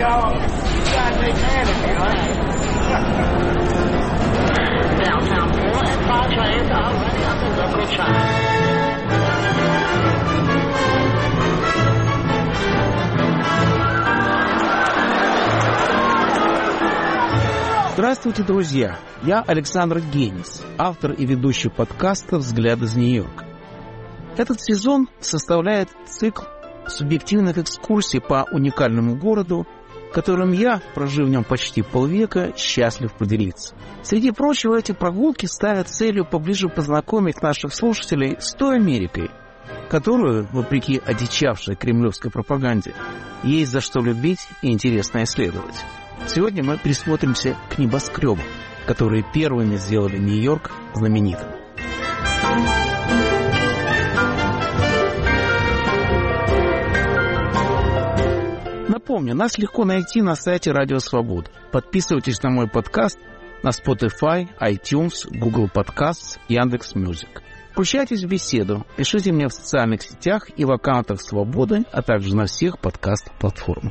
Downtown 4 and 5 trains are running on the local track. Здравствуйте, друзья! Я Александр Генис, автор и ведущий подкаста «Взгляд из Нью-Йорка». Этот сезон составляет цикл субъективных экскурсий по уникальному городу, которым я, прожив в нем почти полвека, счастлив поделиться. Среди прочего, эти прогулки ставят целью поближе познакомить наших слушателей с той Америкой, которую, вопреки одичавшей кремлевской пропаганде, есть за что любить и интересно исследовать. Сегодня мы присмотримся к небоскребам, которые первыми сделали Нью-Йорк знаменитым. Напомню, нас легко найти на сайте Радио Свобода. Подписывайтесь на мой подкаст на Spotify, iTunes, Google Podcasts, Яндекс.Мьюзик. Включайтесь в беседу, пишите мне в социальных сетях и в аккаунтах Свободы, а также на всех подкаст-платформах.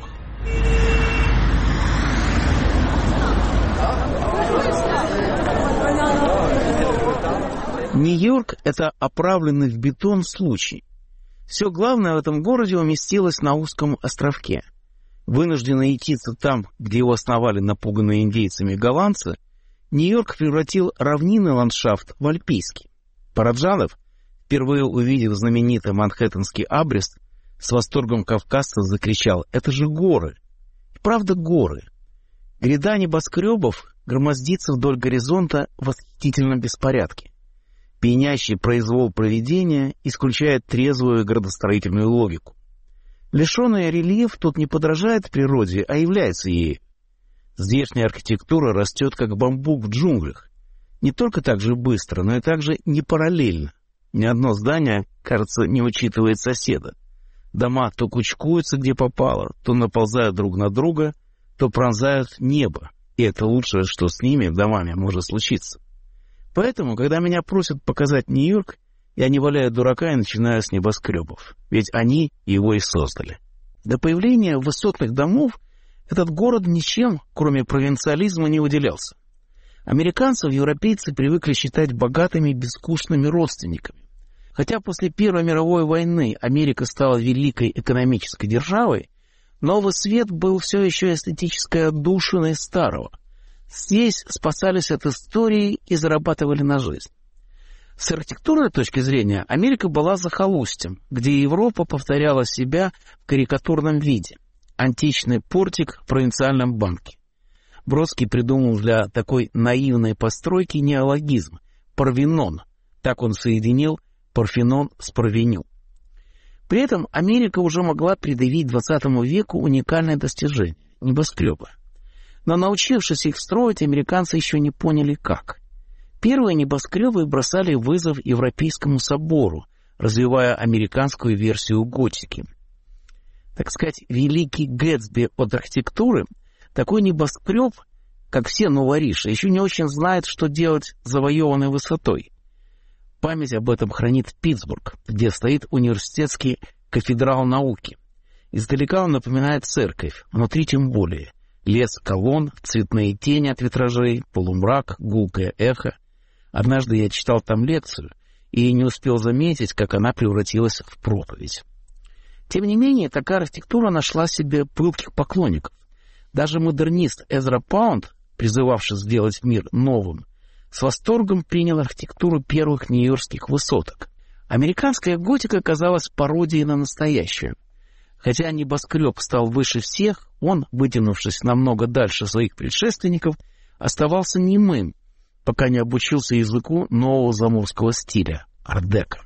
Нью-Йорк – это оправленный в бетон случай. Все главное в этом городе уместилось на узком островке. Вынужденный ютиться там, где его основали напуганные индейцами голландцы, Нью-Йорк превратил равнинный ландшафт в альпийский. Параджанов, впервые увидев знаменитый манхэттенский абрест, с восторгом кавказца закричал: «Это же горы!» И правда горы. Гряда небоскребов громоздится вдоль горизонта в восхитительном беспорядке. Пьянящий произвол провидения исключает трезвую градостроительную логику. Лишенный рельеф тут не подражает природе, а является ею. Здешняя архитектура растет, как бамбук в джунглях. Не только так же быстро, но и также не параллельно. Ни одно здание, кажется, не учитывает соседа. Дома то кучкуются, где попало, то наползают друг на друга, то пронзают небо. И это лучшее, что с ними, домами, может случиться. Поэтому, когда меня просят показать Нью-Йорк, я не валяю дурака и начинаю с небоскребов. Ведь они его и создали. До появления высотных домов этот город ничем, кроме провинциализма, не выделялся. Американцев европейцы привыкли считать богатыми, бескучными родственниками. Хотя после Первой мировой войны Америка стала великой экономической державой, новый свет был все еще эстетической отдушиной старого. Здесь спасались от истории и зарабатывали на жизнь. С архитектурной точки зрения Америка была захолустьем, где Европа повторяла себя в карикатурном виде. Античный портик в провинциальном банке. Бродский придумал для такой наивной постройки неологизм – парвенон. Так он соединил Парфенон с Парвеню. При этом Америка уже могла предъявить XX веку уникальное достижение – небоскребы. Но научившись их строить, американцы еще не поняли как. Первые небоскребы бросали вызов Европейскому собору, развивая американскую версию готики. Так сказать, великий Гэтсби от архитектуры, такой небоскреб, как все новориши, еще не очень знает, что делать с завоеванной высотой. Память об этом хранит Питтсбург, где стоит университетский кафедрал науки. Издалека он напоминает церковь, внутри тем более. Лес колонн, цветные тени от витражей, полумрак, гулкое эхо. Однажды я читал там лекцию и не успел заметить, как она превратилась в проповедь. Тем не менее, такая архитектура нашла себе пылких поклонников. Даже модернист Эзра Паунд, призывавший сделать мир новым, с восторгом принял архитектуру первых нью-йоркских высоток. Американская готика казалась пародией на настоящую. Хотя небоскреб стал выше всех, он, вытянувшись намного дальше своих предшественников, оставался немым, пока не обучился языку нового заморского стиля – ар-деко.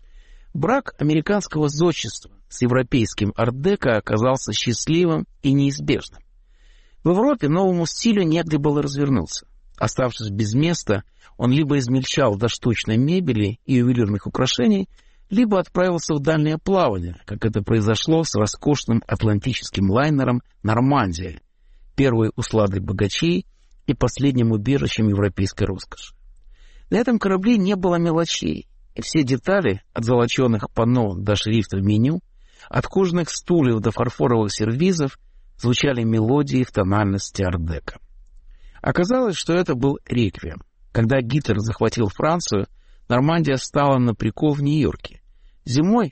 Брак американского зодчества с европейским ар-деко оказался счастливым и неизбежным. В Европе новому стилю негде было развернуться. Оставшись без места, он либо измельчал до штучной мебели и ювелирных украшений, либо отправился в дальнее плавание, как это произошло с роскошным атлантическим лайнером «Нормандия», первой усладой богачей и последним убежищем европейской роскоши. На этом корабле не было мелочей, и все детали, от золоченых панно до шрифта меню, от кожаных стульев до фарфоровых сервизов, звучали мелодии в тональности ар-деко. Оказалось, что это был реквием. Когда Гитлер захватил Францию, Нормандия стала на прикол в Нью-Йорке. Зимой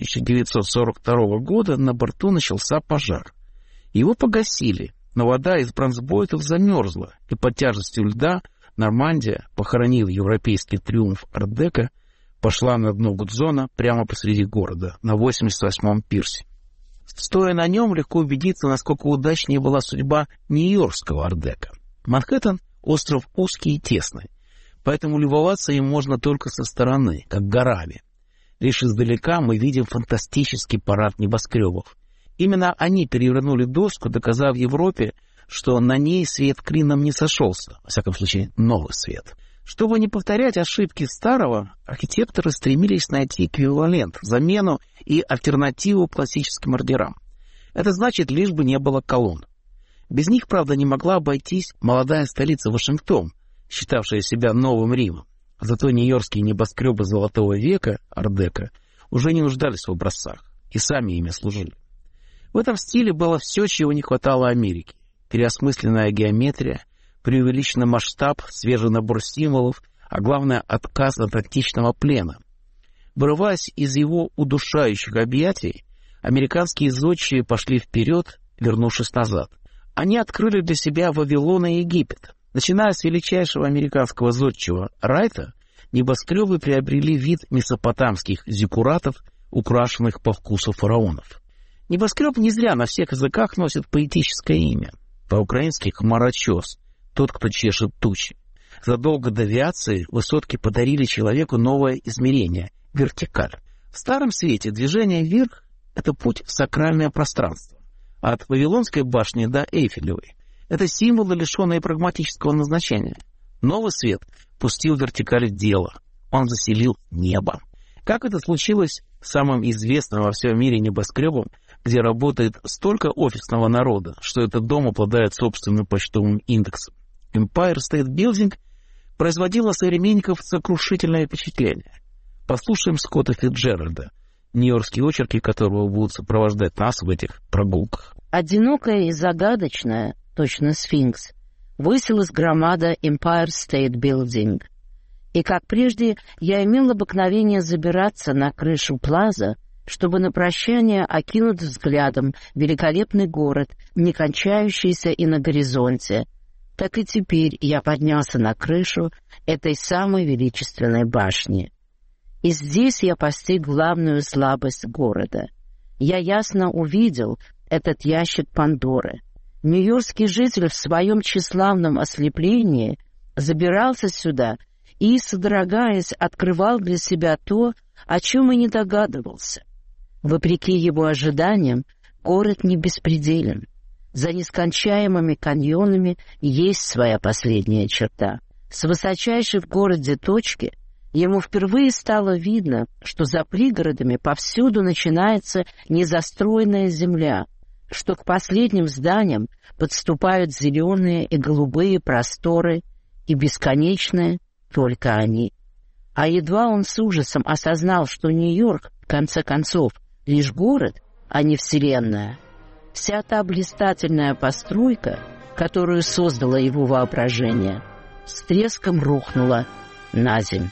1942 года на борту начался пожар. Его погасили, но вода из бронзбойтов замерзла, и под тяжестью льда Нормандия, похоронив европейский триумф ар-деко, пошла на дно Гудзона прямо посреди города, на 88-м пирсе. Стоя на нем, легко убедиться, насколько удачнее была судьба нью-йоркского ар-деко. Манхэттен — остров узкий и тесный, поэтому любоваться им можно только со стороны, как горами. Лишь издалека мы видим фантастический парад небоскребов. Именно они перевернули доску, доказав Европе, что на ней свет клином не сошелся, во всяком случае, новый свет. Чтобы не повторять ошибки старого, архитекторы стремились найти эквивалент, замену и альтернативу классическим ордерам. Это значит, лишь бы не было колонн. Без них, правда, не могла обойтись молодая столица Вашингтон, считавшая себя новым Римом. Зато нью-йоркские небоскребы Золотого века, ар-деко, уже не нуждались в образцах и сами ими служили. В этом стиле было все, чего не хватало Америке. Переосмысленная геометрия, преувеличенный масштаб, свежий набор символов, а главное — отказ от античного плена. Вырываясь из его удушающих объятий, американские зодчие пошли вперед, вернувшись назад. Они открыли для себя Вавилон и Египет. Начиная с величайшего американского зодчего Райта, небоскребы приобрели вид месопотамских зиккуратов, украшенных по вкусу фараонов. Небоскреб не зря на всех языках носит поэтическое имя. По-украински «хмарочес», тот, кто чешет тучи. Задолго до авиации высотки подарили человеку новое измерение — вертикаль. В Старом Свете движение вверх — это путь в сакральное пространство. От Вавилонской башни до Эйфелевой — это символы, лишенные прагматического назначения. Новый свет пустил вертикаль в дело. Он заселил небо. Как это случилось с самым известным во всем мире небоскребом, где работает столько офисного народа, что этот дом обладает собственным почтовым индексом? Empire State Building производил на современников сокрушительное впечатление. Послушаем Скотта Фицджеральда, нью-йоркские очерки которого будут сопровождать нас в этих прогулках. Одинокая и загадочная, точно сфинкс, высилась громада Empire State Building. И, как прежде, я имел обыкновение забираться на крышу Плаза, чтобы на прощание окинуть взглядом великолепный город, не кончающийся и на горизонте. Так и теперь я поднялся на крышу этой самой величественной башни. И здесь я постиг главную слабость города. Я ясно увидел этот ящик Пандоры. Нью-Йоркский житель в своем тщеславном ослеплении забирался сюда и, содрогаясь, открывал для себя то, о чем и не догадывался. Вопреки его ожиданиям, город не беспределен. За нескончаемыми каньонами есть своя последняя черта. С высочайшей в городе точки ему впервые стало видно, что за пригородами повсюду начинается незастроенная земля, что к последним зданиям подступают зеленые и голубые просторы, и бесконечные только они. А едва он с ужасом осознал, что Нью-Йорк, в конце концов, лишь город, а не вселенная, вся та блистательная постройка, которую создало его воображение, с треском рухнула на земь.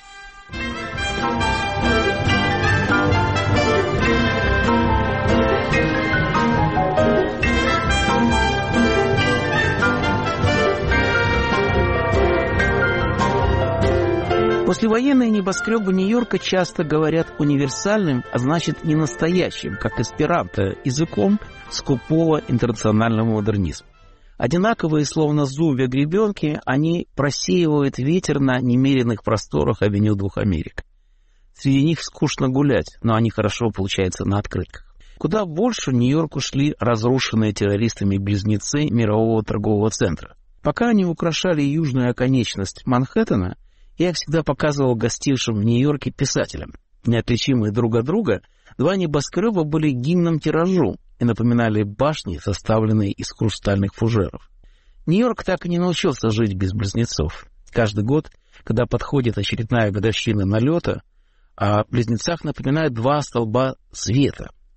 Послевоенные небоскребы Нью-Йорка часто говорят универсальным, а значит не настоящим, как эсперанто, языком скупого интернационального модернизма. Одинаковые, словно зубья гребенки, они просеивают ветер на немеренных просторах авеню Двух Америк. Среди них скучно гулять, но они хорошо получаются на открытках. Куда больше в Нью-Йорк ушли разрушенные террористами близнецы мирового торгового центра. Пока они украшали южную оконечность Манхэттена, я всегда показывал гостившим в Нью-Йорке писателям. Неотличимые друг от друга, два небоскреба были гимном тиражу и напоминали башни, составленные из хрустальных фужеров. Нью-Йорк так и не научился жить без близнецов. Каждый год, когда подходит очередная годовщина налета, о близнецах напоминают два столба света.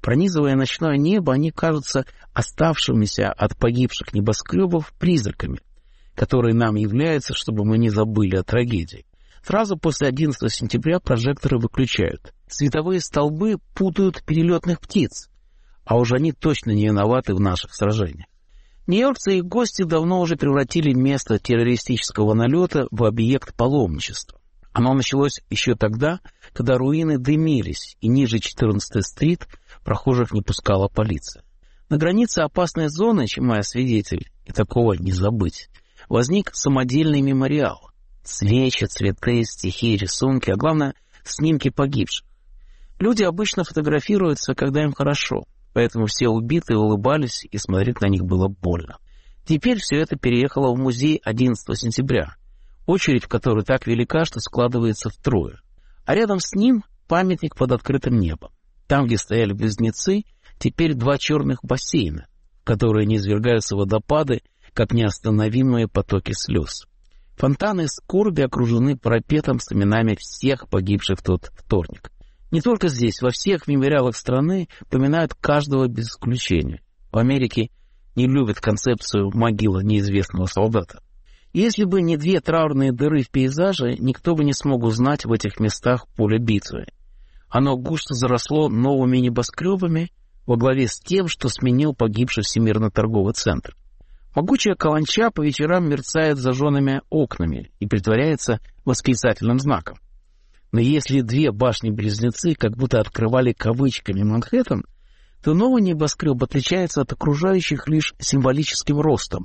Пронизывая ночное небо, они кажутся оставшимися от погибших небоскребов призраками, которые нам являются, чтобы мы не забыли о трагедии. Сразу после 11 сентября прожекторы выключают. Световые столбы путают перелетных птиц, а уж они точно не виноваты в наших сражениях. Нью-Йоркцы и гости давно уже превратили место террористического налета в объект паломничества. Оно началось еще тогда, когда руины дымились, и ниже 14-й стрит прохожих не пускала полиция. На границе опасной зоны, чему я свидетель, и такого не забыть, возник самодельный мемориал. Свечи, цветы, стихи, рисунки, а главное, снимки погибших. Люди обычно фотографируются, когда им хорошо, поэтому все убитые улыбались, и смотреть на них было больно. Теперь все это переехало в музей 11 сентября, очередь в который так велика, что складывается втрое. А рядом с ним памятник под открытым небом. Там, где стояли близнецы, теперь 2 черных бассейна, в которые низвергаются водопады, как неостановимые потоки слез. Фонтаны скорби окружены парапетом с именами всех погибших в тот вторник. Не только здесь, во всех мемориалах страны поминают каждого без исключения. В Америке не любят концепцию могилы неизвестного солдата. Если бы не 2 траурные дыры в пейзаже, никто бы не смог узнать в этих местах поле битвы. Оно густо заросло новыми небоскребами во главе с тем, что сменил погибший Всемирный торговый центр. Могучая каланча по вечерам мерцает зажженными окнами и притворяется восклицательным знаком. Но если 2 башни-близнецы как будто открывали кавычками Манхэттен, то новый небоскреб отличается от окружающих лишь символическим ростом.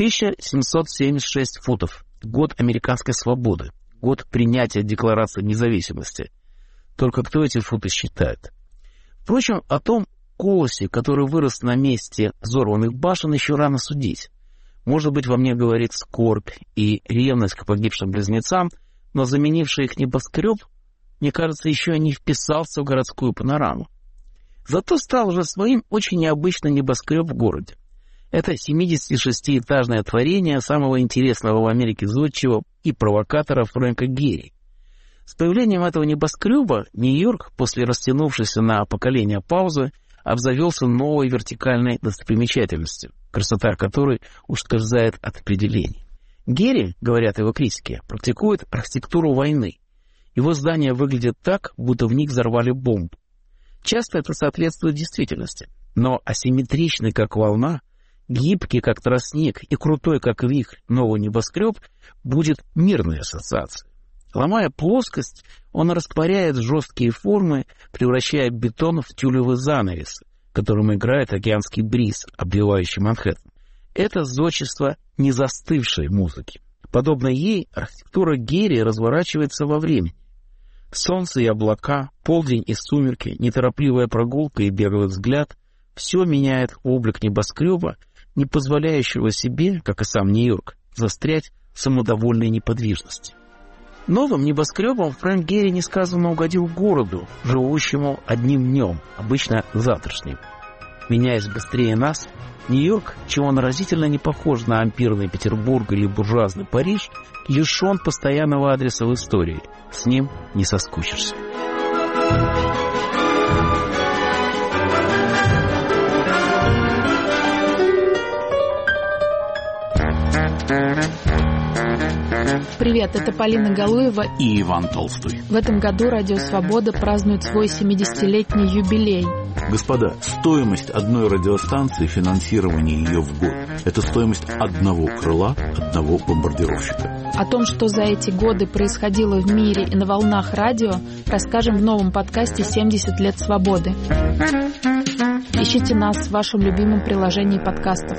1776 футов, год американской свободы, год принятия Декларации независимости. Только кто эти футы считает? Впрочем, о том колосе, который вырос на месте взорванных башен, еще рано судить. Может быть, во мне говорит скорбь и ревность к погибшим близнецам, но заменивший их небоскреб, мне кажется, еще не вписался в городскую панораму. Зато стал уже своим очень необычный небоскреб в городе. Это 76-этажное творение самого интересного в Америке зодчего и провокатора Фрэнка Герри. С появлением этого небоскреба Нью-Йорк, после растянувшейся на поколения паузы, обзавелся новой вертикальной достопримечательностью, красота которой ускользает от определений. Герри, говорят его критики, практикует архитектуру войны. Его здания выглядят так, будто в них взорвали бомбу. Часто это соответствует действительности, но асимметричный, как волна, гибкий, как тростник, и крутой, как вихрь, новый небоскреб будет мирной ассоциацией. Ломая плоскость, он растворяет жесткие формы, превращая бетон в тюлевый занавес, которым играет океанский бриз, обвивающий Манхэттен. Это зодчество незастывшей музыки. Подобно ей, архитектура Герри разворачивается во времени. Солнце и облака, полдень и сумерки, неторопливая прогулка и беглый взгляд — все меняет облик небоскреба, не позволяющего себе, как и сам Нью-Йорк, застрять в самодовольной неподвижности. Новым небоскребом Фрэнк Герри несказанно угодил городу, живущему одним днем, обычно завтрашним. Меняясь быстрее нас, Нью-Йорк, чего разительно не похож на ампирный Петербург или буржуазный Париж, лишен постоянного адреса в истории. С ним не соскучишься. Привет, это Полина Галуева и Иван Толстой. В этом году Радио Свобода празднует свой 70-летний юбилей. Господа, стоимость одной радиостанции, финансирование ее в год – это стоимость одного крыла, одного бомбардировщика. О том, что за эти годы происходило в мире и на волнах радио, расскажем в новом подкасте «70 лет свободы». Ищите нас в вашем любимом приложении подкастов.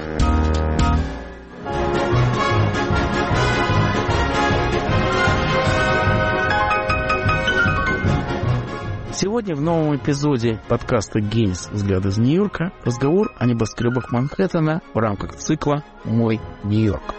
Сегодня в новом эпизоде подкаста «Гейнс. Взгляд из Нью-Йорка» разговор о небоскребах Манхэттена в рамках цикла «Мой Нью-Йорк».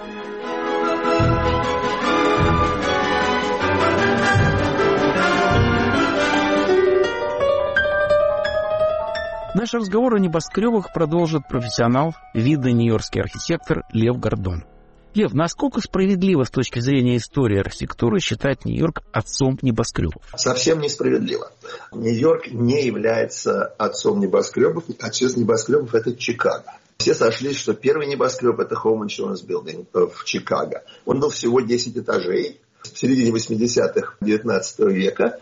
Наш разговор о небоскребах продолжит профессионал, видный нью-йоркский архитектор Лев Гордон. Лев, насколько справедливо с точки зрения истории архитектуры считать Нью-Йорк отцом небоскребов? Совсем несправедливо. Нью-Йорк не является отцом небоскребов. Отец небоскребов – это Чикаго. Все сошлись, что первый небоскреб – это Home Insurance Building в Чикаго. Он был всего 10 этажей в середине 80-х XIX века.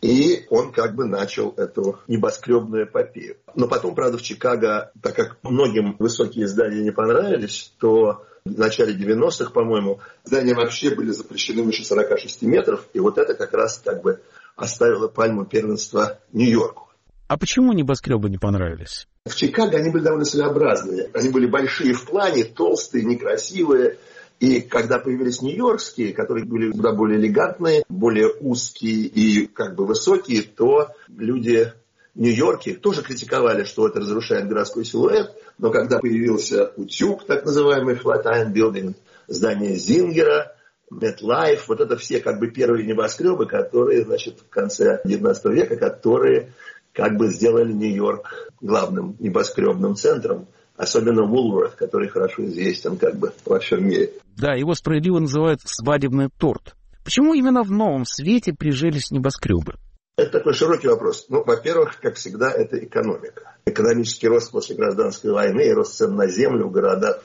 И он как бы начал эту небоскребную эпопею. Но потом, правда, в Чикаго, так как многим высокие здания не понравились, то в начале 90-х, по-моему, здания вообще были запрещены выше 46 метров. И вот это как раз как бы оставило пальму первенства Нью-Йорку. А почему небоскребы не понравились? В Чикаго они были довольно своеобразные. Они были большие в плане, толстые, некрасивые. И когда появились нью-йоркские, которые были куда более элегантные, более узкие и как бы высокие, то люди в Нью-Йорке тоже критиковали, что это разрушает городской силуэт. Но когда появился утюг, так называемый Flatiron Building, здание Зингера, MetLife, вот это все как бы первые небоскребы, которые, значит, в конце XIX века, которые как бы сделали Нью-Йорк главным небоскребным центром. Особенно Woolworth, который хорошо известен как бы во всем мире. Да, его справедливо называют свадебный торт. Почему именно в новом свете прижились небоскребы? Это такой широкий вопрос. Ну, во-первых, как всегда, это экономика. Экономический рост после гражданской войны и рост цен на землю в городах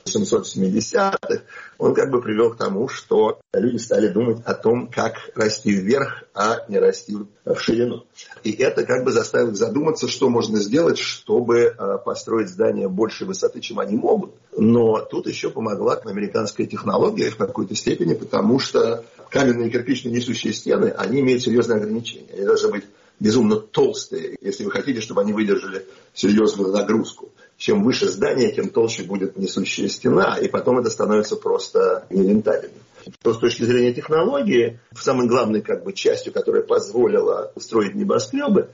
770-х, он как бы привел к тому, что люди стали думать о том, как расти вверх, а не расти в ширину. И это как бы заставило их задуматься, что можно сделать, чтобы построить здания большей высоты, чем они могут. Но тут еще помогла американская технология в какой-то степени, потому что каменные кирпичные несущие стены, они имеют серьезные ограничения. Они должны быть безумно толстые, если вы хотите, чтобы они выдержали серьезную нагрузку. Чем выше здание, тем толще будет несущая стена, и потом это становится просто нерентабельным. То с точки зрения технологии, самой главной как бы частью, которая позволила строить небоскребы,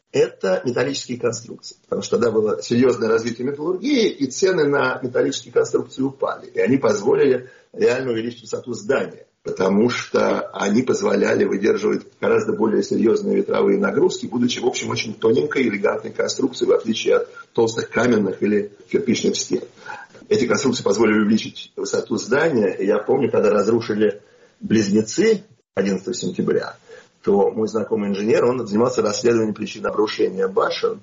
это металлические конструкции. Потому что тогда было серьезное развитие металлургии, и цены на металлические конструкции упали. И они позволили реально увеличить высоту здания. Потому что они позволяли выдерживать гораздо более серьезные ветровые нагрузки, будучи, в общем, очень тоненькой, элегантной конструкцией, в отличие от толстых каменных или кирпичных стен. Эти конструкции позволили увеличить высоту здания. И я помню, когда разрушили Близнецы 11 сентября, то мой знакомый инженер, он занимался расследованием причин обрушения башен.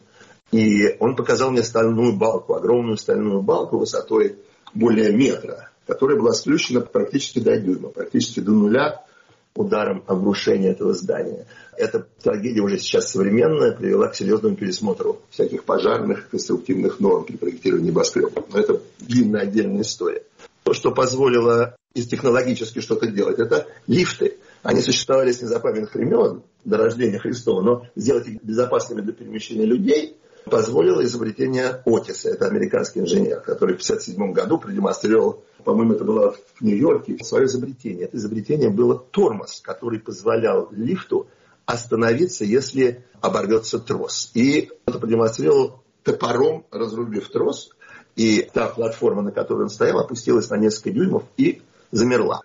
И он показал мне стальную балку, огромную стальную балку высотой более метра, которая была сплющена практически до дюйма, практически до нуля ударом обрушения этого здания. Эта трагедия уже сейчас современная, привела к серьезному пересмотру всяких пожарных, конструктивных норм при проектировании небоскребов. Но это длинная отдельная история. То, что позволило технологически что-то делать, это лифты. Они существовали с незапамятных времен, до рождения Христова, но сделать их безопасными для перемещения людей позволило изобретение Отиса. Это американский инженер, который в 1957 году продемонстрировал, по-моему, это было в Нью-Йорке, свое изобретение. Это изобретение было тормоз, который позволял лифту остановиться, если оборвется трос. И это продемонстрировал топором, разрубив трос, и та платформа, на которой он стоял, опустилась на несколько дюймов и замерла.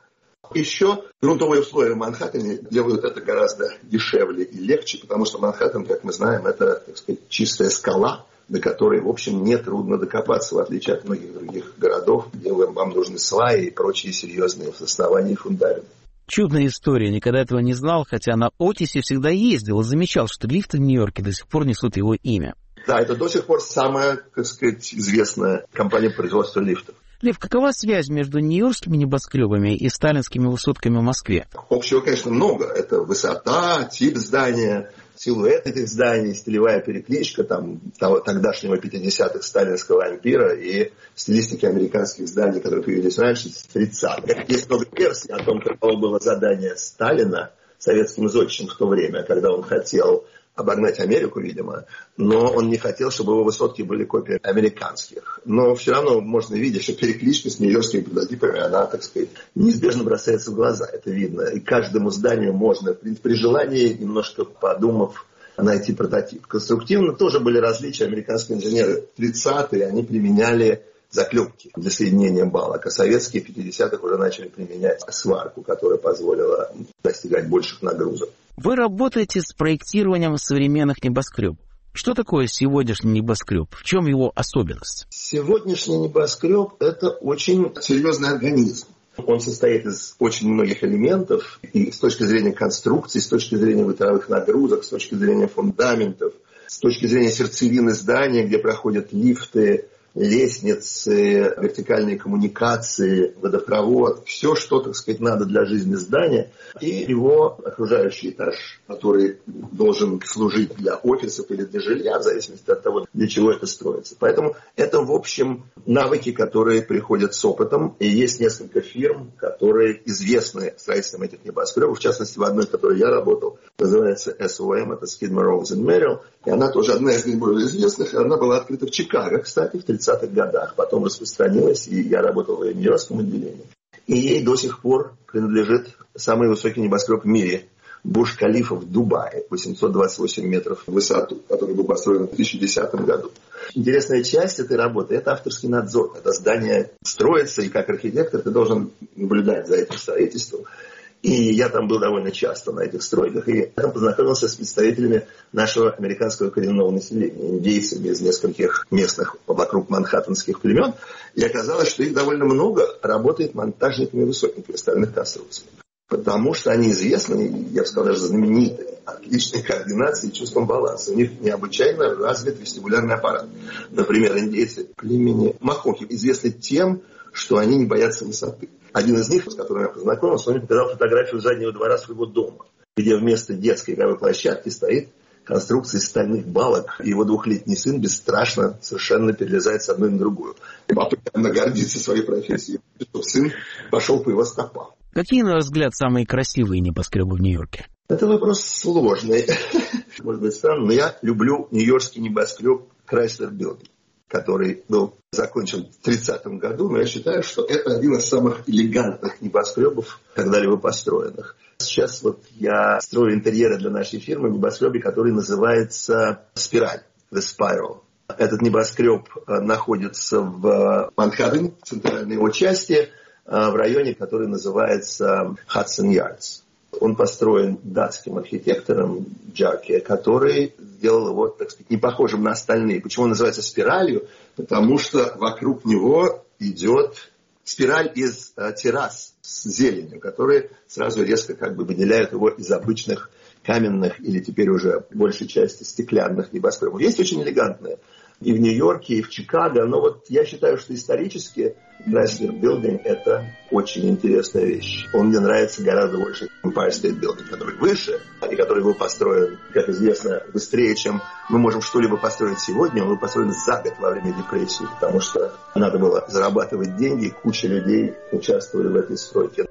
Еще грунтовые условия в Манхэттене делают это гораздо дешевле и легче, потому что Манхэттен, как мы знаем, это, так сказать, чистая скала, до которой, в общем, нетрудно докопаться, в отличие от многих других городов, где вам нужны сваи и прочие серьезные основания и фундаменты. Чудная история, никогда этого не знал, хотя на Отисе всегда ездил и замечал, что лифты в Нью-Йорке до сих пор несут его имя. Да, это до сих пор самая, так сказать, известная компания производства лифтов. Лев, какова связь между нью-йоркскими небоскребами и сталинскими высотками в Москве? Общего, конечно, много. Это высота, тип здания, силуэт этих зданий, стилевая перекличка тогдашнего 50-х сталинского ампира и стилистики американских зданий, которые появились раньше, с 30-х. Есть много версий о том, каково было задание Сталина советским зодчим в то время, когда он хотел обогнать Америку, видимо, но он не хотел, чтобы его высотки были копией американских. Но все равно можно видеть, что перекличка с нью-йоркскими прототипами, она, так сказать, неизбежно бросается в глаза, это видно. И каждому зданию можно, при желании, немножко подумав, найти прототип. Конструктивно тоже были различия. Американские инженеры 30-е, они применяли заклепки для соединения балок, а советские в 50-х уже начали применять сварку, которая позволила достигать больших нагрузок. Вы работаете с проектированием современных небоскребов. Что такое сегодняшний небоскреб? В чем его особенность? Сегодняшний небоскреб – это очень серьезный организм. Он состоит из очень многих элементов, и с точки зрения конструкции, с точки зрения ветровых нагрузок, с точки зрения фундаментов, с точки зрения сердцевины здания, где проходят лифты, лестницы, вертикальные коммуникации, водопровод, все, что, так сказать, надо для жизни здания, и его окружающий этаж, который должен служить для офисов или для жилья, в зависимости от того, для чего это строится. Поэтому это, в общем, навыки, которые приходят с опытом, и есть несколько фирм, которые известны строительством этих небоскребов, в частности, в одной, в которой я работал, называется SOM, это Skidmore, Owings & Merrill, и она тоже одна из наиболее известных, она была открыта в Чикаго, кстати, в 30-х годах, потом распространилась, и я работал в нью-йоркском отделении. И ей до сих пор принадлежит самый высокий небоскреб в мире, Бурдж-Халифа в Дубае, 828 метров в высоту, который был построен в 2010 году. Интересная часть этой работы – это авторский надзор. Когда здание строится, и как архитектор ты должен наблюдать за этим строительством. И я там был довольно часто на этих стройках, и там познакомился с представителями нашего американского коренного населения, индейцами из нескольких местных вокруг манхэттенских племен. И оказалось, что их довольно много работает монтажниками высоких кристальных конструкций. Потому что они известны, я бы сказал, даже знамениты, отличной координацией и чувством баланса. У них необычайно развит вестибулярный аппарат. Например, индейцы племени Махохи известны тем, что они не боятся высоты. Один из них, с которым я познакомился, он мне показал фотографию заднего двора своего дома, где вместо детской игровой площадки стоит конструкция из стальных балок, и его 2-летний сын бесстрашно совершенно перелезает с одной на другую. И папа гордится своей профессией, что сын пошел по его стопам. Какие, на ваш взгляд, самые красивые небоскребы в Нью-Йорке? Это вопрос сложный. Может быть, странно, но я люблю нью-йоркский небоскреб Chrysler Building, который был закончен в 30-м году, но я считаю, что это один из самых элегантных небоскребов, когда-либо построенных. Сейчас вот я строю интерьеры для нашей фирмы в небоскребе, который называется «Спираль», «The Spiral». Этот небоскреб находится в Манхэттене, в центральной его части, в районе, который называется Hudson Yards. Он построен датским архитектором Джаке, который сделал его, так сказать, не похожим на остальные. Почему он называется спиралью? Потому что вокруг него идет спираль из террас с зеленью, которые сразу резко как бы выделяют его из обычных каменных или теперь уже большей части стеклянных небоскребов. Есть очень элегантные и в Нью-Йорке, и в Чикаго, но вот я считаю, что исторически Chrysler Building – это очень интересная вещь. Он мне нравится гораздо больше Empire State Building, который выше, и который был построен, как известно, быстрее, чем мы можем что-либо построить сегодня. Он был построен за год во время депрессии, потому что надо было зарабатывать деньги, куча людей участвовали в этой стройке.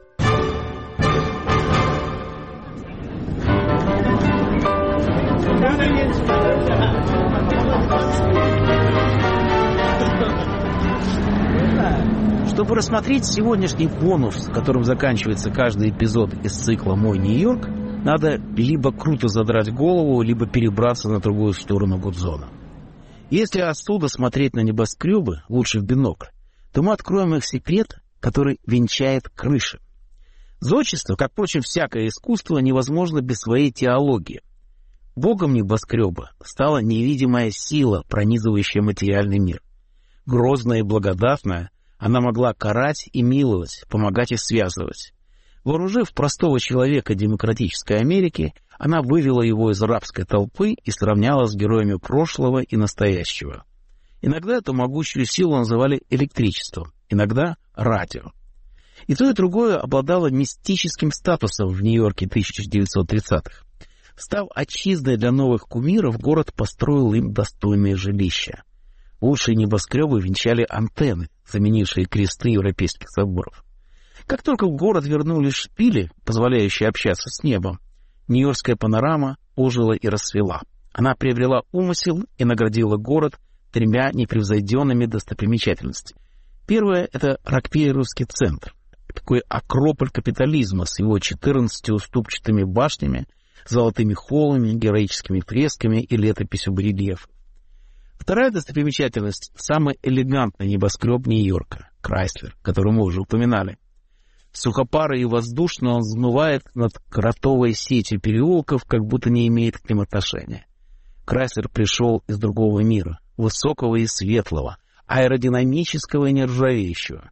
Чтобы рассмотреть сегодняшний бонус, которым заканчивается каждый эпизод из цикла «Мой Нью-Йорк», надо либо круто задрать голову, либо перебраться на другую сторону Гудзона. Если оттуда смотреть на небоскребы, лучше в бинокль, то мы откроем их секрет, который венчает крыши. Зодчество, как, впрочем, всякое искусство, невозможно без своей теологии. Богом небоскреба стала невидимая сила, пронизывающая материальный мир. Грозная и благодатная, она могла карать и миловать, помогать и связывать. Вооружив простого человека демократической Америки, она вывела его из рабской толпы и сравняла с героями прошлого и настоящего. Иногда эту могучую силу называли электричеством, иногда радио. И то, и другое обладало мистическим статусом в Нью-Йорке 1930-х. Став отчизной для новых кумиров, город построил им достойные жилища. Лучшие небоскребы венчали антенны, заменившие кресты европейских соборов. Как только в город вернули шпили, позволяющие общаться с небом, нью-йоркская панорама ожила и расцвела. Она приобрела умысел и наградила город 3 непревзойденными достопримечательностями. Первое — это Рокфеллеровский центр, такой акрополь капитализма с его 14 уступчатыми башнями, золотыми холлами, героическими фресками и летописью барельефов. Вторая достопримечательность — самый элегантный небоскреб Нью-Йорка — Chrysler, который мы уже упоминали. Сухопарый и воздушно он взмывает над кротовой сетью переулков, как будто не имеет к ним отношения. Chrysler пришел из другого мира, высокого и светлого, аэродинамического и нержавеющего.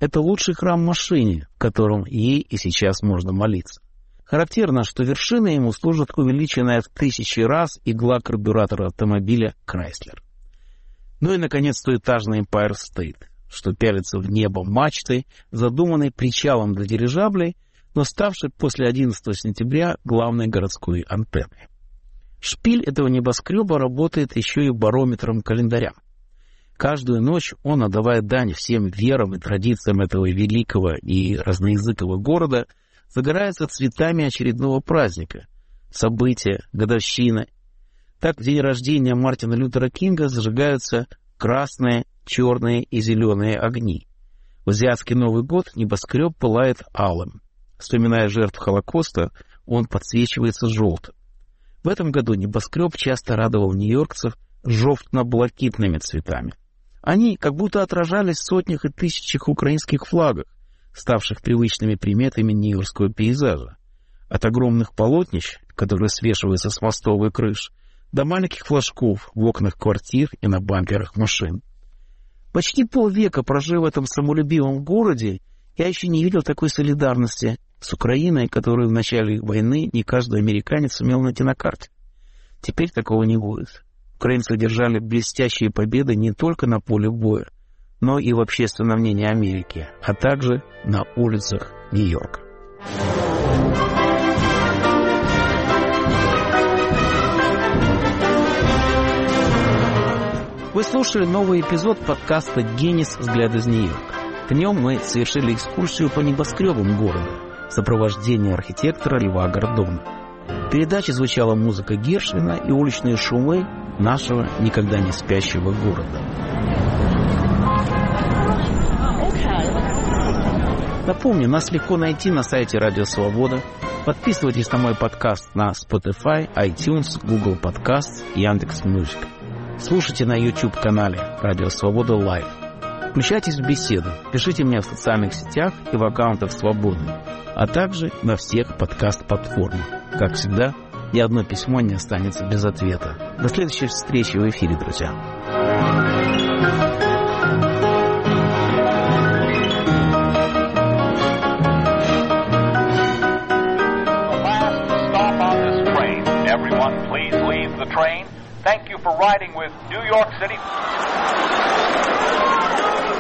это лучший храм машине, в котором ей и сейчас можно молиться. Характерно, что вершиной ему служит увеличенная в 1000 раз игла карбюратора автомобиля Chrysler. Ну и, наконец, стоэтажный Empire State, что пялится в небо мачтой, задуманной причалом для дирижаблей, но ставшей после 11 сентября главной городской антенной. Шпиль этого небоскреба работает еще и барометром календаря. Каждую ночь он, отдавая дань всем верам и традициям этого великого и разноязыкового города, загорается цветами очередного праздника, события, годовщины. Так в день рождения Мартина Лютера Кинга зажигаются красные, черные и зеленые огни. В азиатский Новый год небоскреб пылает алым. Вспоминая жертв Холокоста, он подсвечивается желтым. В этом году небоскреб часто радовал нью-йоркцев желтно-блакитными цветами. Они как будто отражались в сотнях и тысячах украинских флагов, ставших привычными приметами нью-йоркского пейзажа. От огромных полотнищ, которые свешиваются с мостовой крыш, до маленьких флажков в окнах квартир и на бамперах машин. Почти полвека прожив в этом самолюбивом городе, я еще не видел такой солидарности с Украиной, которую в начале войны не каждый американец сумел найти на карте. Теперь такого не будет. Украинцы одержали блестящие победы не только на поле боя, но и в общественном мнении Америки, а также на улицах Нью-Йорка. Вы слушали новый эпизод подкаста «Генис. Взгляд из Нью-Йорка». В нем мы совершили экскурсию по небоскребам города в сопровождении архитектора Льва Гордона. В передаче звучала музыка Гершвина и уличные шумы нашего никогда не спящего города. Напомню, нас легко найти на сайте Радио Свобода. Подписывайтесь на мой подкаст на Spotify, iTunes, Google Podcasts, Яндекс.Музыка. Слушайте на YouTube-канале Радио Свобода Лайв. Включайтесь в беседу, пишите мне в социальных сетях и в аккаунтах Свободы, а также на всех подкаст-платформах. Как всегда, ни одно письмо не останется без ответа. До следующей встречи в эфире, друзья. Thank you for riding with New York City.